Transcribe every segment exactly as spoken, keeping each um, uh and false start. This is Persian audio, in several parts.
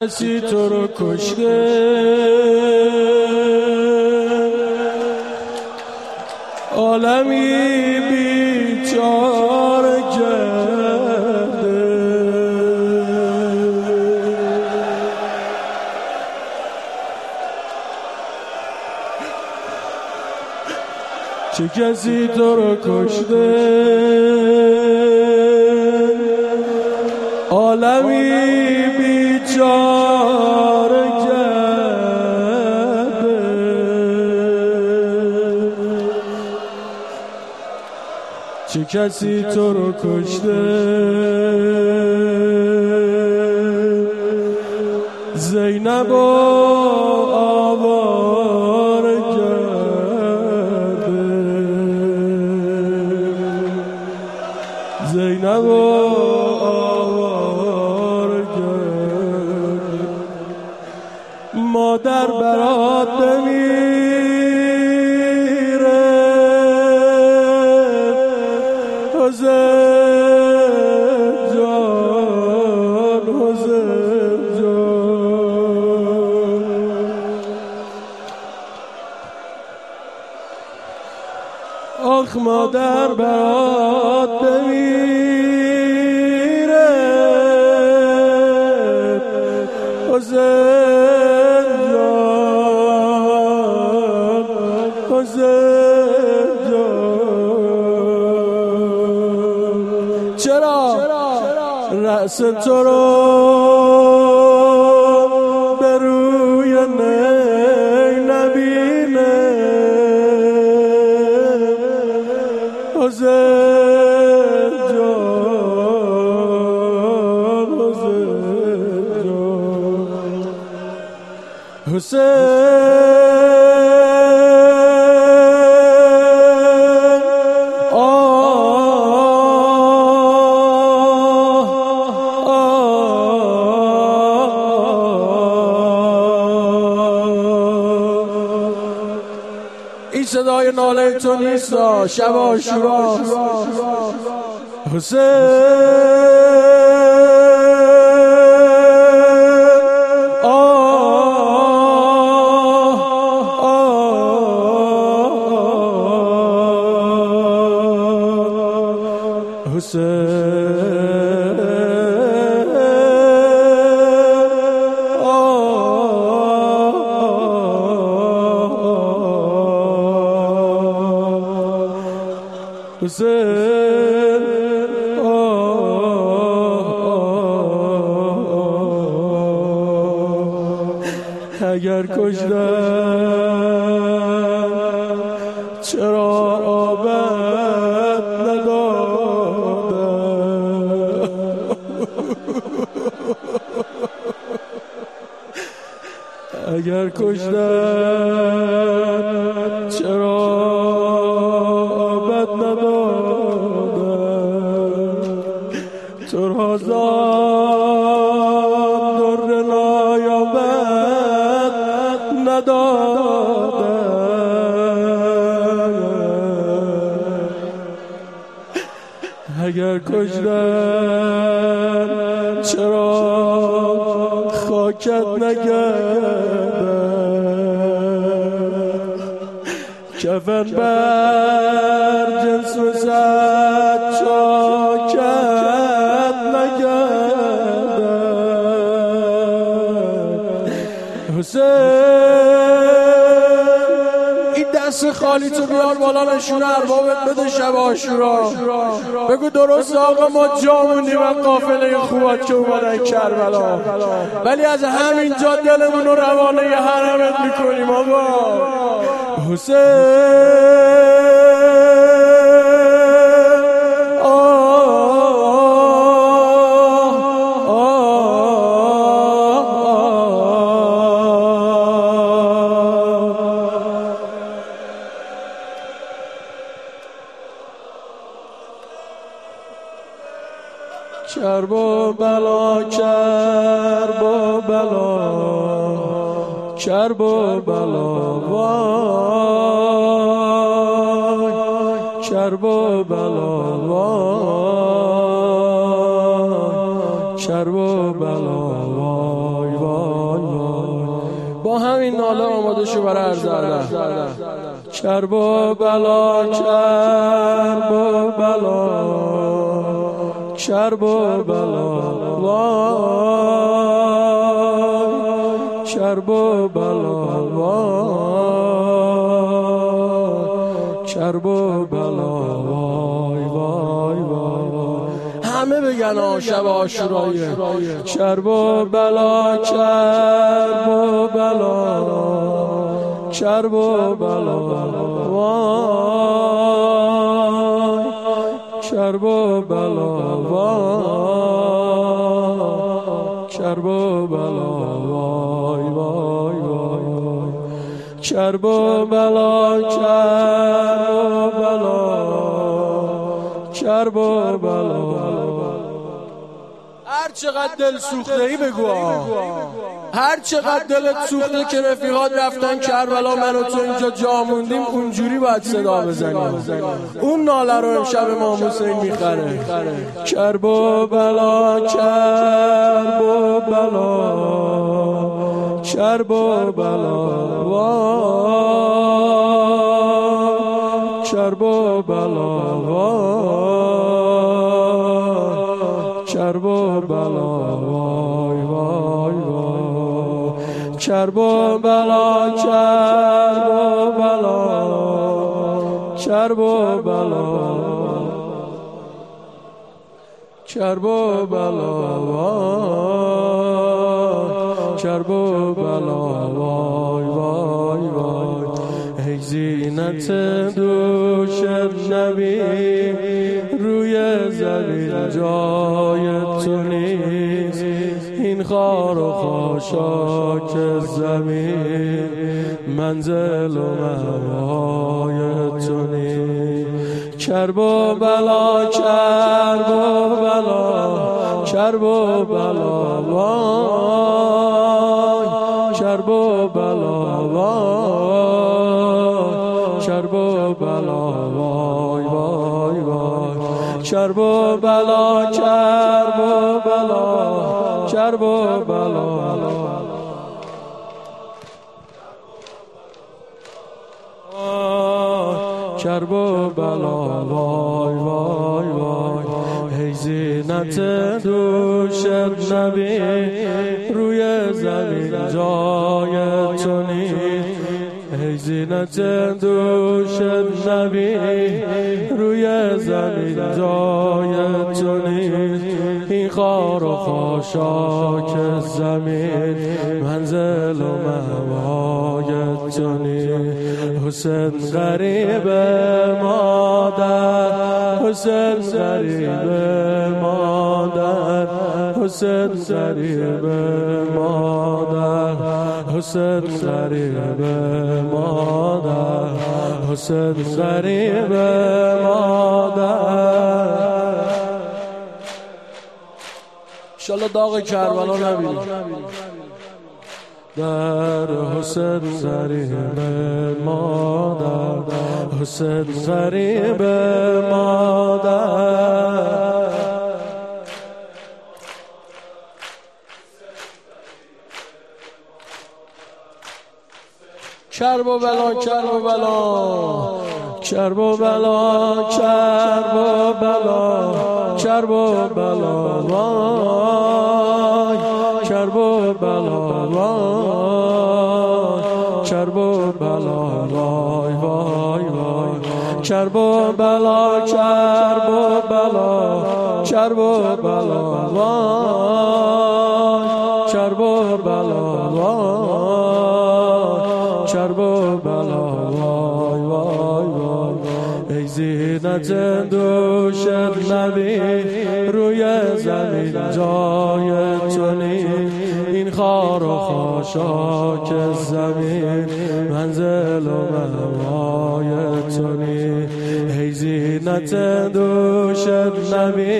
کسی تو رو کشته عالمی بیچاره کرده چه کسی تو رو کشته عالمی بیچاره کرده چه کسی تو رو کشته زینب و آواره کرده زینب و مادر برات بمیره حسین جان حسین جان آخ مادر برات بمیره حسین چرا رأس تو رو به روی نی نبینه حسین جان حسین جان حسین این صدای ناله تو نیست شب عاشورا حسین حسین اگر کشتن چرا آبت ندادن اگر کشتن چرا ترهازان در نایابت ندادن اگر کشتن چرا خاکت نگردن کفن بر جنس و زد چاکت نگردن حسین این دست خالی تو بیار بالا نشون اربابت بده شب عاشورا بگو درست آقا ما جامونیم و قافله خوبات که اومدن کربلا ولی از همینجا دلمون رو روانه حرمت میکنیم آقا حسین کرب و بلا کرب و بلا کرب و بلا وای کرب و بلا وای کرب و بلا وای وای با همین ناله آماده شو برای عرض ادب. کرب و بلا کرب و بلا کرب و بلا وای کرب و بلا وای کرب و بلا وای وای وای همه بگن آ شب عاشورایی کرب و بلا کرب و بلا کرب و بلا وای کرب و بلا وای کرب و بلا وای وای وای کرب و بلا کرب و بلا کرب و بلا هر چقدر دل سوخته ای بگو هر چقدر دلت سوخته که رفیقات رفتن کربلا من و تو اینجا جا موندیم اونجوری باید صدا بزنیم اون ناله رو امشب امام حسین میخره کرب و بلا کرب و بلا کرب و بلا وای کرب و بلا وای کرب و بلا وای وای وای کرب و بلا کرب و بلا کرب و بلا کرب و بلا وای کرب و بلا وای وای وای ای زینت دوش نبی روی زمین جای تو نیست این خار و خاشاک زمین منزل و موای تو نیست کرب و بلا کرب و بلا کرب و بلا وای کرب و بلا وای کرب و بلا وای وای وای کرب و بلا کرب و بلا کرب و بلا کرب و بلا وای وای وای ای زینت دوش نبی روی زمین جای تو نیست ای زینت دوش نبی روی زمین جای تو نیست این خار و خاشاک زمین منزل و موای تو نیست حسین غریب مادر حسین غریب مادر حسین غریب مادر حسین غریب مادر حسین غریب مادر انشالله داغ کربلا نبینی در حسین غریب مادر حسین غریب مادر کرب و بلا کرب و بلا کرب و بلا کرب و بلا کرب و بلا وای کرب و بلا وای کرب و بلا وای وای وای کرب و بلا کرب و بلا کرب و بلا وای کرب و بلا وای کرب و بلا وای وای وای ای زینت دوش نبی روی زمین جای تو نیست این خار و خاشاک زمین منزل و موای تو نیست ای زینت دوش نبی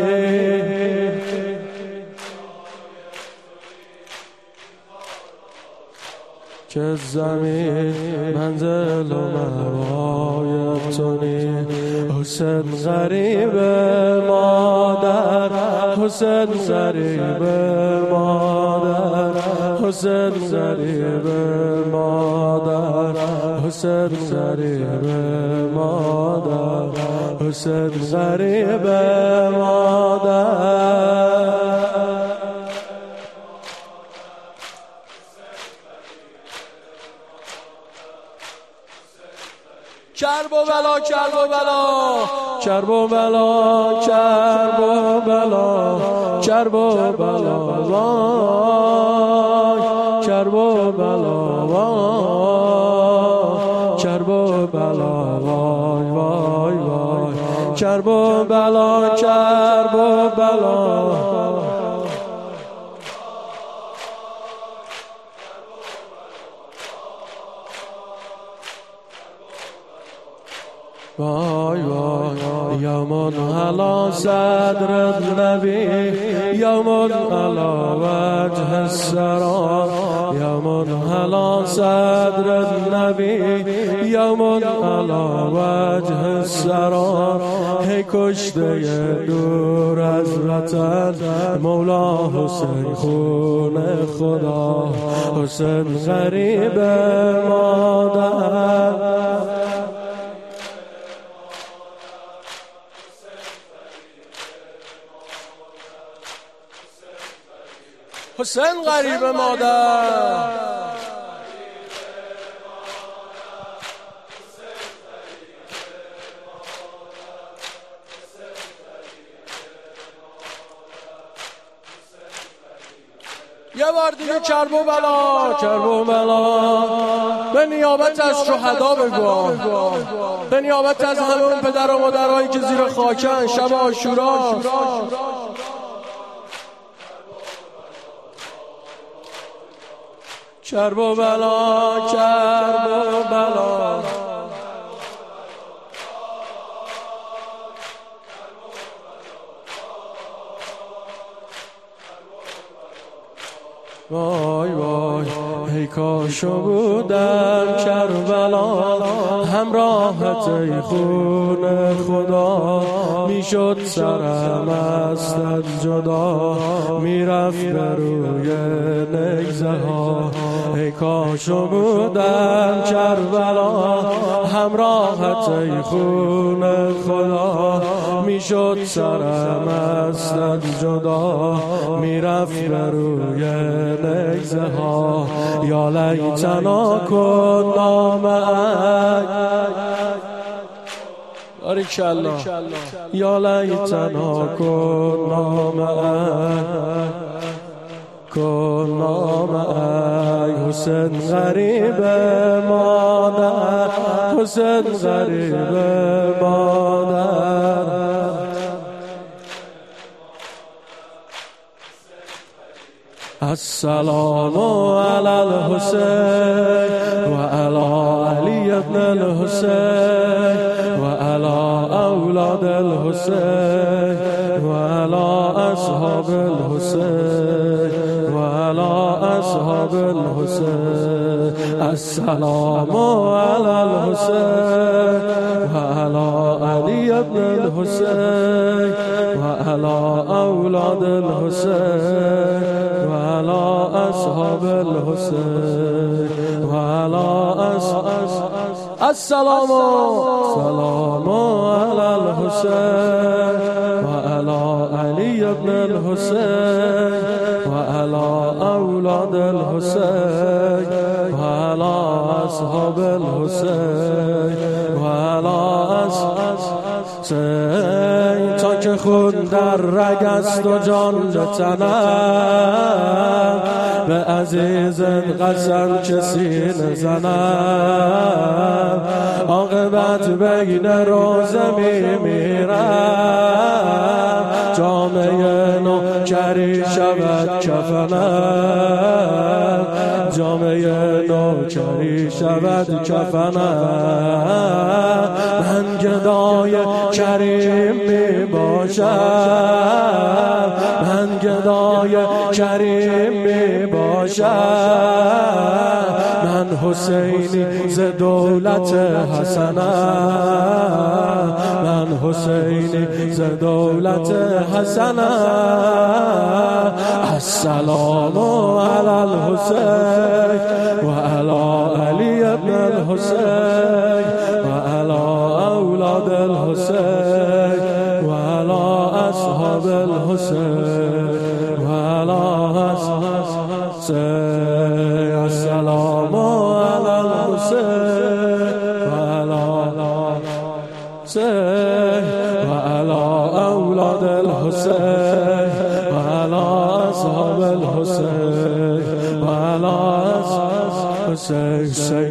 که زمین منزل و موای تو نیست حسین غریب مادر، حسین غریب مادر، حسین غریب مادر، حسین غریب مادر، حسین غریب مادر. کرب و بلا کرب و بلا کرب و بلا کرب و بلا کرب و بلا وای کرب و بلا وای کرب و بلا وای وای وای کرب و بلا کرب و بلا وای وای یومون علا صدر النبی یومون علا وجه السرا یومون علا صدر النبی یومون علا وجه السرا هی کشته دور از وطن مولا حسین خون خدا حسین غریب مادر حسین غریب مادر یه بار دیگه کرب و بلا کرب و بلا به نیابت از شهدا بگو، به نیابت از همه اون پدر و مادرهایی که زیر خاکن شب عاشورا کرب و بلا کرب و بلا وای وای ای کاشو بودم کربلا همراهت ای خون خدا میشد سرم از جدا میرفت به روی نگزه ها ای کاشو بودم کربلا همراهت ای خون خدا میشد سرم از جدا میرفت به روی نگزه ها یا لیتنا کنا معک باریکالله یا لیتنا کنا معک کنا معک حسین غریب مادر حسین غریب مادر السلام علی الحسین و علی علی ابن الحسین و علی اولاد الحسین و علی اصحاب الحسین و علی اصحاب الحسین السلام علی الحسین و علی علی ابن الحسین و علی اولاد الحسین وعلى أصحاب الحسين وعلى أصحاب السلام السلام على الحسين وعلى علي بن الحسين وعلى أولاد الحسين وعلى أصحاب الحسين وعلى أصحاب تا که خون در رگ است و جان به تنم به عزیز قسم که سینه زنم عاقبت بین روزه میمیرم جامعه نوکری شود کفنم جامعه نوکری شود کفنم من گدای کریم می باشم من گدای کریم می باشم من حسینی ز دولت حسنه، من حسینی ز دولت حسنه. السلام علی الحسین و علی علی ابن الحسین و علی اولاد الحسین و علی اصحاب الحسین و علی اصحاب الحسین. السلام علی الحسین و علی الحسین و علی اولاد الحسین و علی اصحاب الحسین و علی اصحاب الحسین.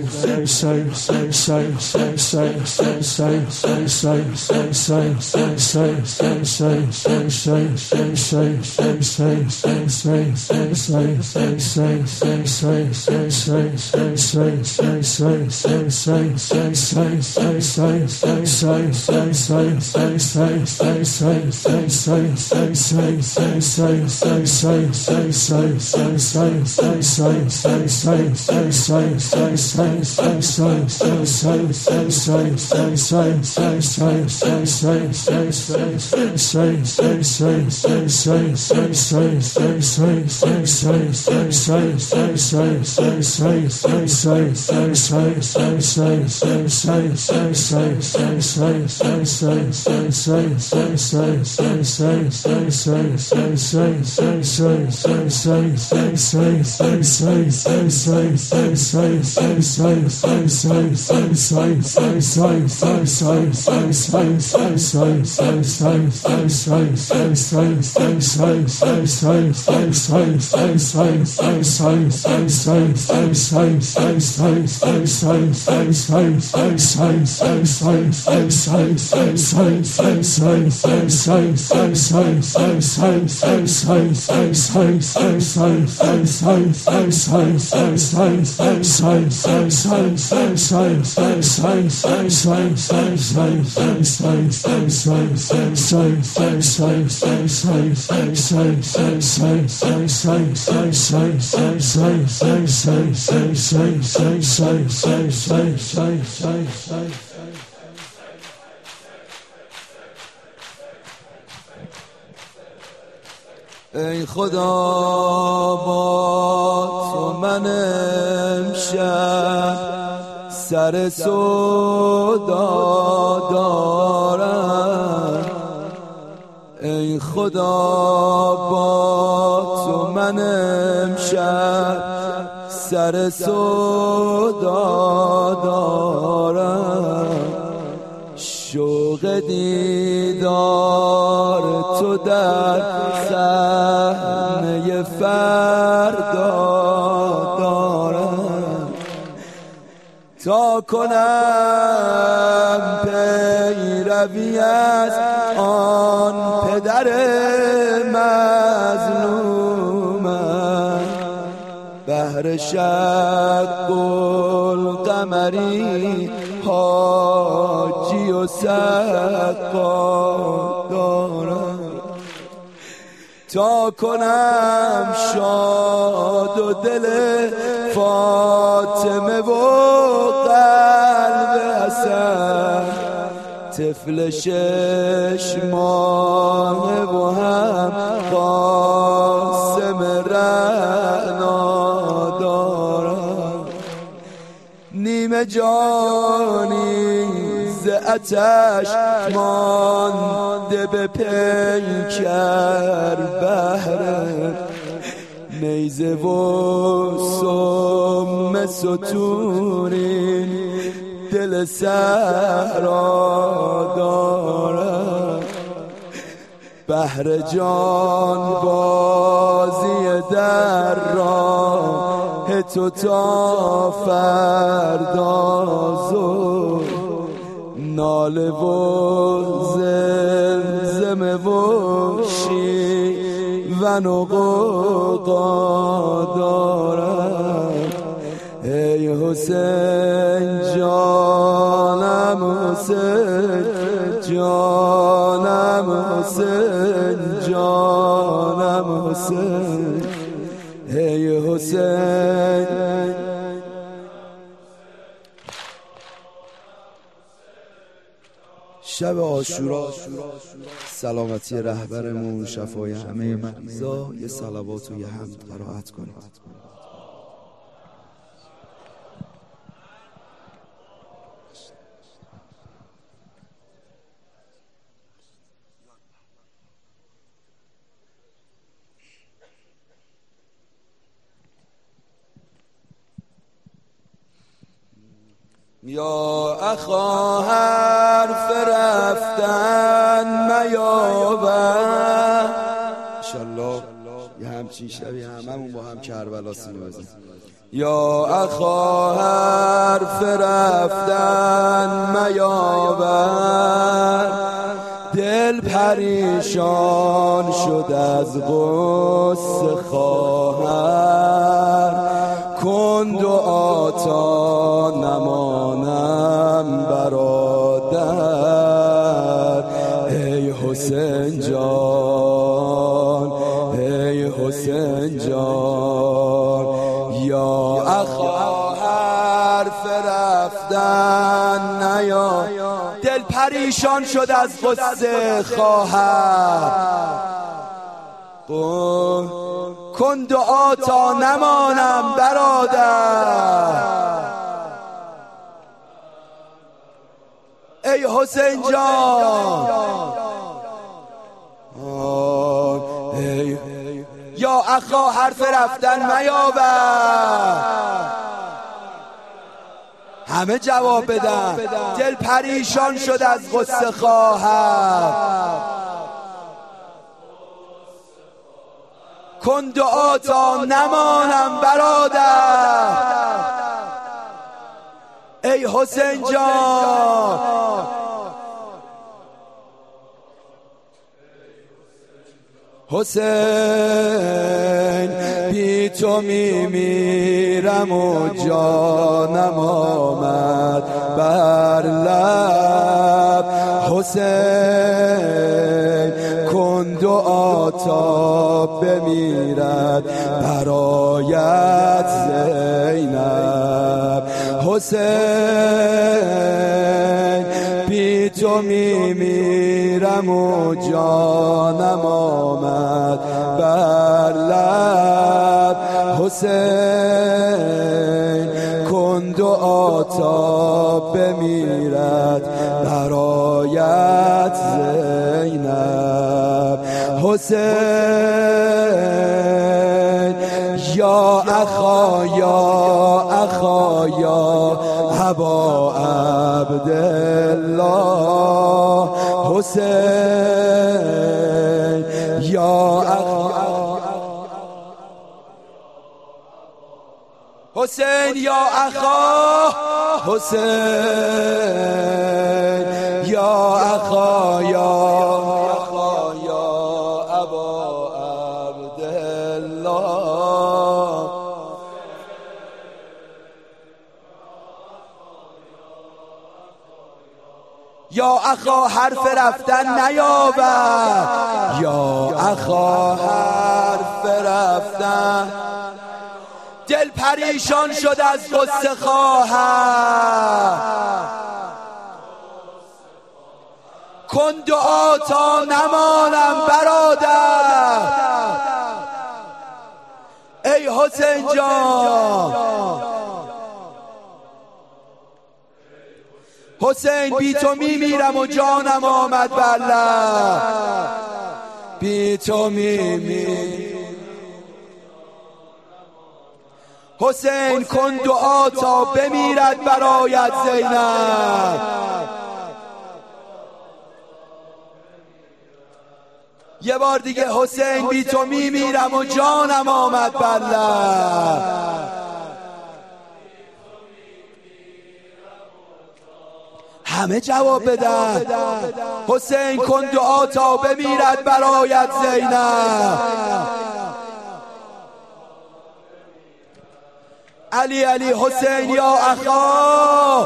ای خدا با تو من امشب سر سودا دارم. ای خدا با تو من امشب سر سودا دارم. شوق دیدار تو در صحنه فردا دارم. تا کنم پیروی از آن پدر مظلومم، بهر شق القمری حاجی و سقا دارم. تا کنم شاد و دل فاطمه و قلب حسن، طفل شش ماه و هم قاسم رعنا دارم. نیمه جانی ز آتش مانده به پیکر بهر نیزه و سم ستونین دل صحرا دارم. بهر جان بازی در راه تو تا فردا زور، ناله و زمزمه و شیون و غوغا دارم. ای حسین جانم حسین جانم حسین جانم حسین. ای حسین شب عاشورا سلامتی رهبرمون، شفای همه مریضا، یه صلوات و یه حمد قرائت کنید. یا اخا حرف رفتن میابر. انشالله یه همچین شبی هممون با هم کربلا سینه بزنیم. یا اخا حرف رفتن میابر، دل پریشان شد از غصه خواهر، کن دعا تا نمانم برادر. ای حسین جان، ای حسین جان، یا اخا حرف رفتن نیا. دل پریشان شد از غصه خواهر، کن دعا تا نمانم برادر. ای حسین جان، ای یا اخا حرف رفتن میابر. همه جواب بدن. دل پریشان شد از غصه خواهر، کن دعا تا نمانم برادر. ای حسین جان، حسین بی تو میمیرم و جانم آمد بر لب. حسین کن دعا تا بمیرد برایت زینب. حسین بی تو میمیرم و جانم آمد بر لب. حسین کن دعا تا بمیرد برایت زینب. حسین یا اخا یا اخا یا ابا عبدالله. حسین یا اخا، حسین یا اخا، حسین یا اخا یا اخا یا ابا عبدالله. یا اخا حرف رفتن نیابر، یا اخا حرف رفتن. دل پریشان شد از غصه خواهر، کن دعا تا نمانم برادر. ای حسین جان، حسین بی تو میمیرم و جانم آمد بر لب. بی تو میمیرم. حسین کن دعا تا بمیرد برایت زینب. یه بار دیگه حسین بی تو میمیرم و جانم آمد بر لب. همه جواب بدن. حسین کن دعا تا بمیرد برایت زینب. علی علی حسین یا اخا،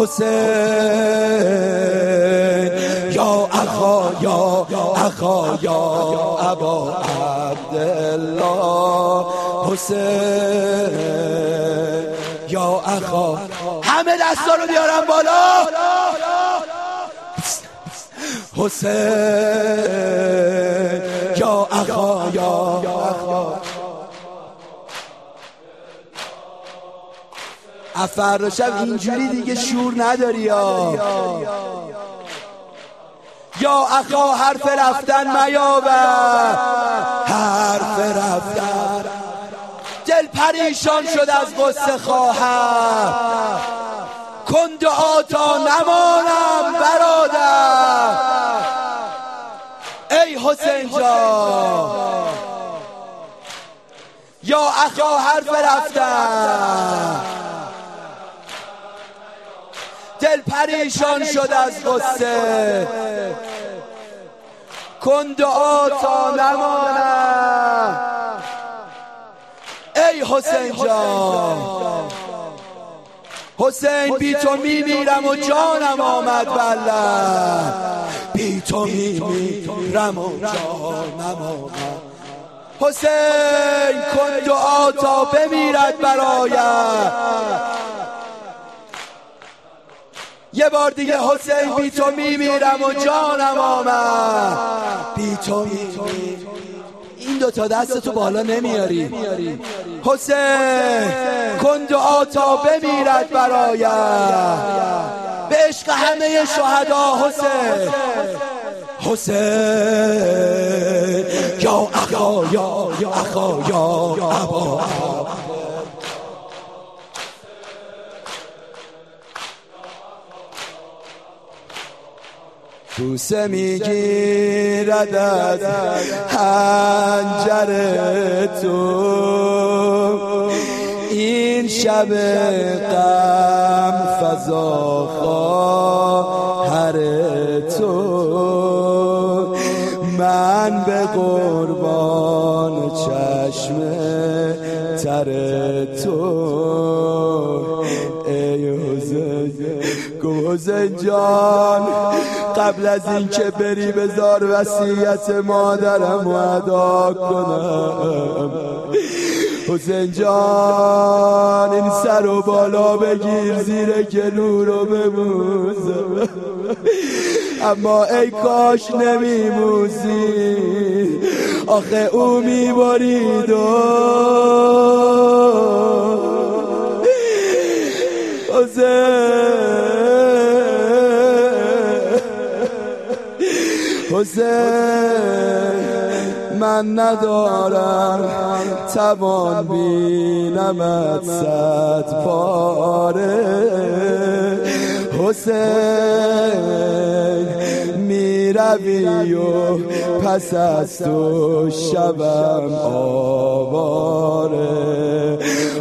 حسین یا اخا یا اخا یا ابا عبدالله. حسین یا اخا. همه دستا رو بیارم بالا. حسین یا اخا یا اخا. افر شب اینجوری دیگه شور نداری یا یا اخا حرف رفتن میابد، حرف رفتن. دل پریشان شد از غصه خواهر، کن دعا تا نمانم برادر. ای حسین جان یا اخا حرف رفتن، دل پریشان شد از غصه، کن دعا تا نمانم. ای حسین جان حسین بی تو میمیرم و جانم آمد بلد، بی تو میمیرم و جانم آمد. حسین کن دعا تا بمیرد برایت. یه بار دیگه حسین بی تو میمیرم و جانم آمد، بی تو میمیرم. این دوتا دست تو بالا نمیاری. حسین کن دعا تا بمیرد برایت، به عشق همه شهدا. حسین حسین یا اخا یا اخا یا ابا. بوسه میگیرد از حنجر تو این شب غم فضا خواهر تو. من به قربان چشم تر تو. ای حسین حسین جان قبل از این که بری بذار وصیت مادرم رو ادا کنم. حسین جان این سر و بالا بگیر زیر گلو رو ببوسم، اما ای کاش نمیموزی، آخه او میبرید و حسین حسین من ندارم توان بینمت صد پاره. حسین میروی و پس از تو شبم آواره.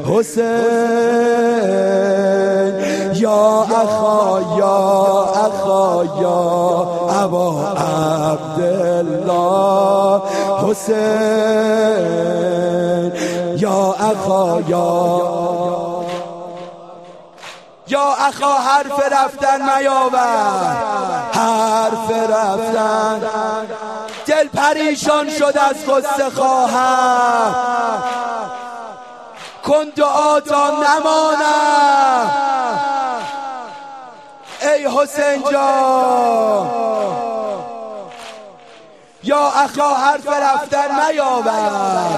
حسین یا اخا یا اخا یا ابا عبدالله. حسین یا اخا یا یا اخا حرف رفتن میابد، حرف رفتن. دل پریشان شد از غصه خواهر، کن دعا تا نمانم. ای حسین جان یا اخا حرف رفتن میابد،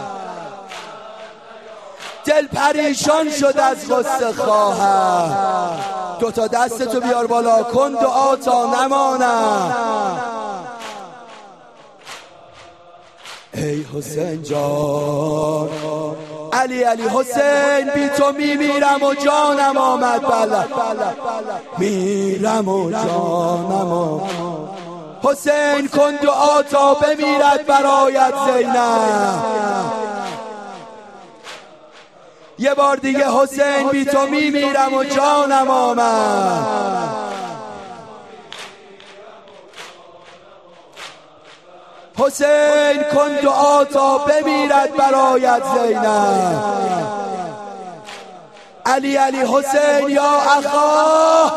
دل پریشان شد از غصه خواهر. دوتا دستتو بیار بالا، کن دعا تا نمانم. ای حسین جان علی علی حسین بی تو میمیرم و جانم آمد بله میرم و جانم آمد. حسین کن دعا تا بمیرد برایت زینب. یه بار دیگه حسین بی تو میمیرم و جانم آمد. حسین کن دعا تا بمیرد برایت زینب. علی علی حسین یا اخا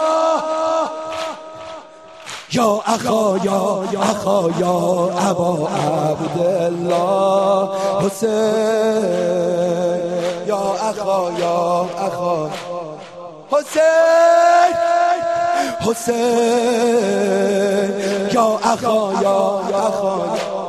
یا اخا یا اخا یا ابا عبدالله. حسین یا اخا یا اخا حسین حسین یا اخا یا اخا.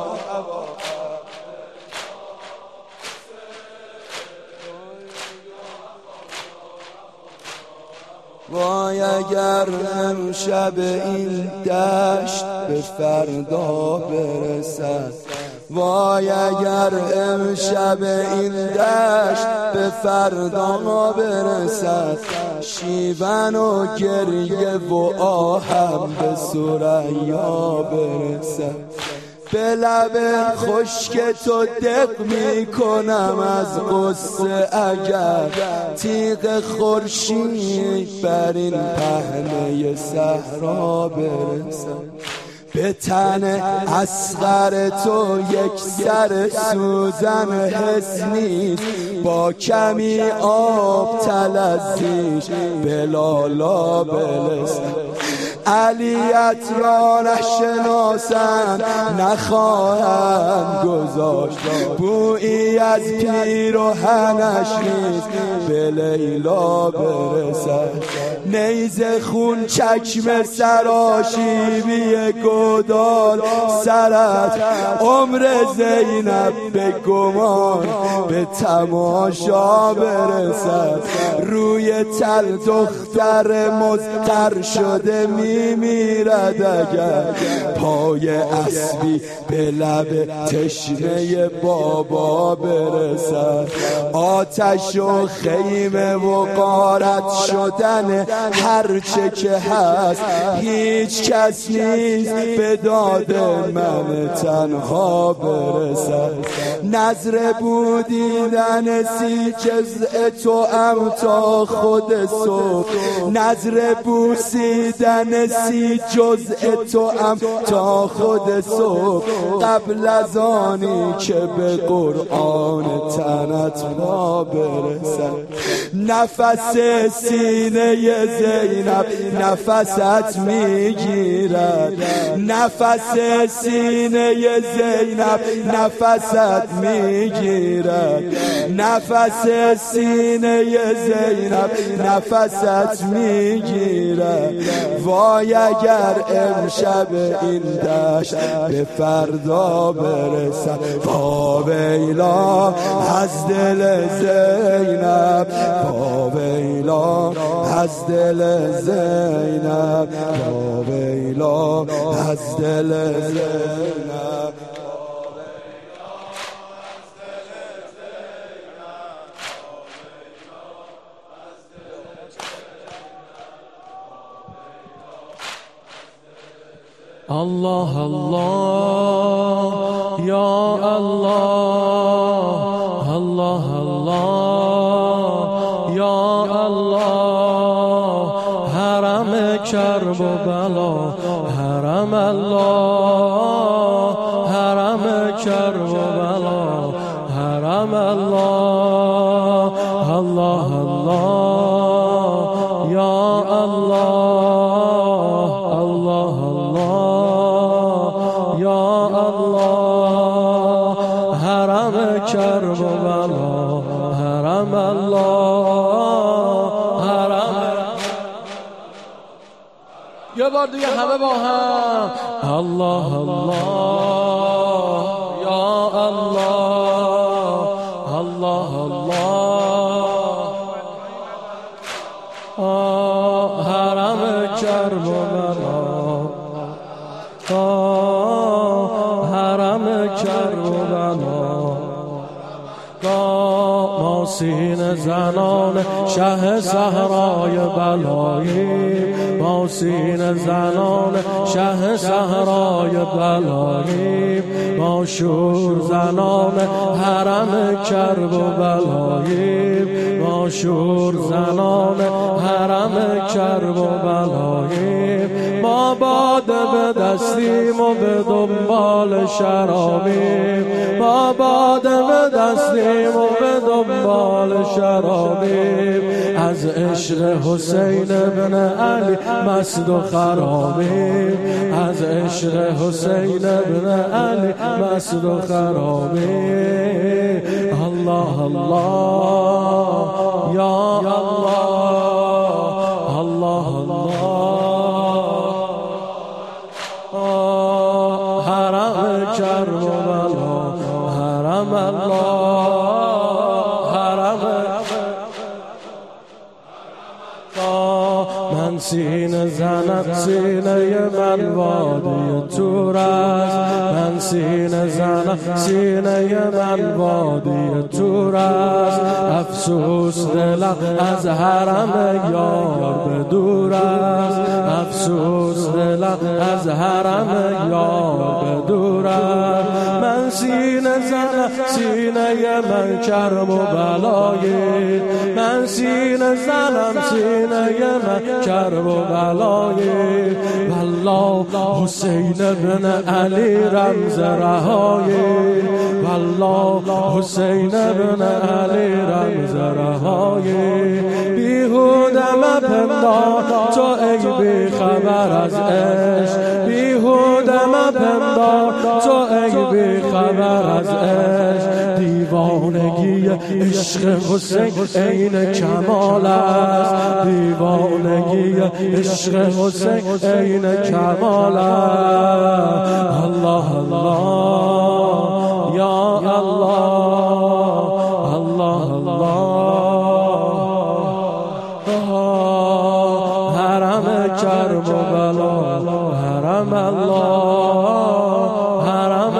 وای اگر امشب این دشت به فردا برسد، وای اگر امشب این دشت به فردا برسد، شیون و گریه و آهم به ثریا برسد. به لب خشک تو دق می کنم از قصه اگر تیغ خورشید بر این پهنه صحرا برسد. به تن اصغر تو یک سر سوزن حس نیست، با کمی آب تلذیش به لالا برسد. علیت را نشناسند نخواهند گذاشت، بویی از پیراهنش نیست به لیلا برسد. نیزه خون چکمه سراشیبی گودال سرت، عمر زینب به گمان به تماشا برسد. روی تل دختر مضطر شده می میرد اگر پای اسبی به لب تشنه بابا برسد. آتش و خیمه و غارت شدن هرچه که هست، هیچ کس نیست به داد من تنها برسد. نظر بودیدن سی جزء تو ام تا خود صبح، نظر بوسیدن سی جزء تو ام تا خود صبح، قبل از آنی که به قرآن تنت پا برسد. نفس سینه زینب نفست میگیرد، نفس سینه زینب نفست میگیرد، نفس سینه زینب نفست میگیرد. وای اگر امشب این دشت به فردا برسد، واویلا از دل زینب، واویلا از دل زینب، واویلا از دل زینب. الله الله یا الله، الله الله یا الله. حرم کرب و بلا، حرم الله، حرم کرب و بلا، حرم الله. الله الله یا الله، الله الله یا الله. حرم کرب و بلا، حرم الله، حرم. یه بار دیگه همه با هم الله الله یا الله، الله الله. حرم کرب و بلا، حرم کرب و بلا. ماسین زنان شه صحرای بلایی، ماسین زنان شه صحرای بلایی. ما شور زنان حرم کرب و بلایی، ما شور زنان حرم کرب و بلایی. ما باده به دستیم و به دنبال شرابیم، ما باده به دستیم و به دنبال شرابیم. از عشق حسین بن علی مست و خرابیم، از عشق حسین بن علی مست و خرابیم. الله الله یا الله، الله الله من سینه زنم سینه من وادی تور است، من سینه زنم سینه من وادی تور است. افسوس دلم از حرم یار به دور است، افسوس دلم از حرم یار به دور است. من سینه زنم سینه من کرم و بلای، من سینه زنم سینه من کرب و بلای. والله حسین بن علی رمز رهای، والله حسین بن علی رمز رهای. بیهوده مپندار تو ای بی خبر از عشق، بیهوده مپندار تو ای بی خبر از عشق. دیوانگی عشق حسین عین کمال است، دیوانگی عشق حسین عین کمال است. الله الله یا الله، الله الله. حرم کرب و بلا، حرم الله، حرم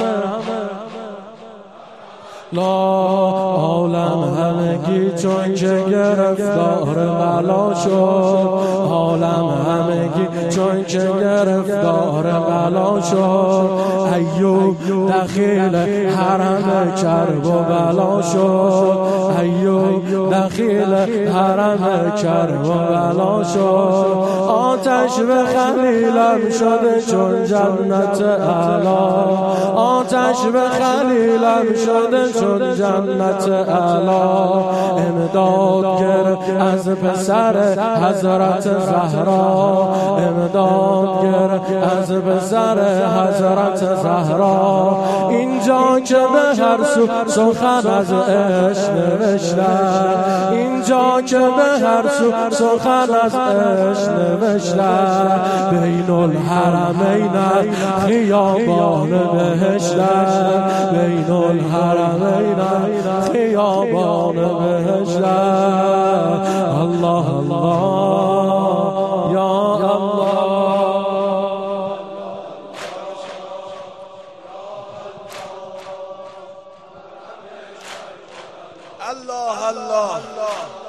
لا عالم همگی چون که گرفتار بلا شد، عالم همگی چون که گرفتار بلا شد. ایوب دخیل حرم کرب و بلا شد، ایوب دخیل حرم کرب و بلا شد. آتش به خلیلم شده چون جنت اعلی، آتش به خلیلم شده چون جنت اعلی. امداد گرفت از پسر حضرت زهرا، امداد گرفت از پسر حضرت زهرا. اینجا که به هر سو سخن از عشق نوشتن، اینجا که به هر سو سخن از عشق نوشتن. بین الحرمین خیابان بهشتن، بین الحرمین خیابان بهشتن. الله الله یا الله. الله الله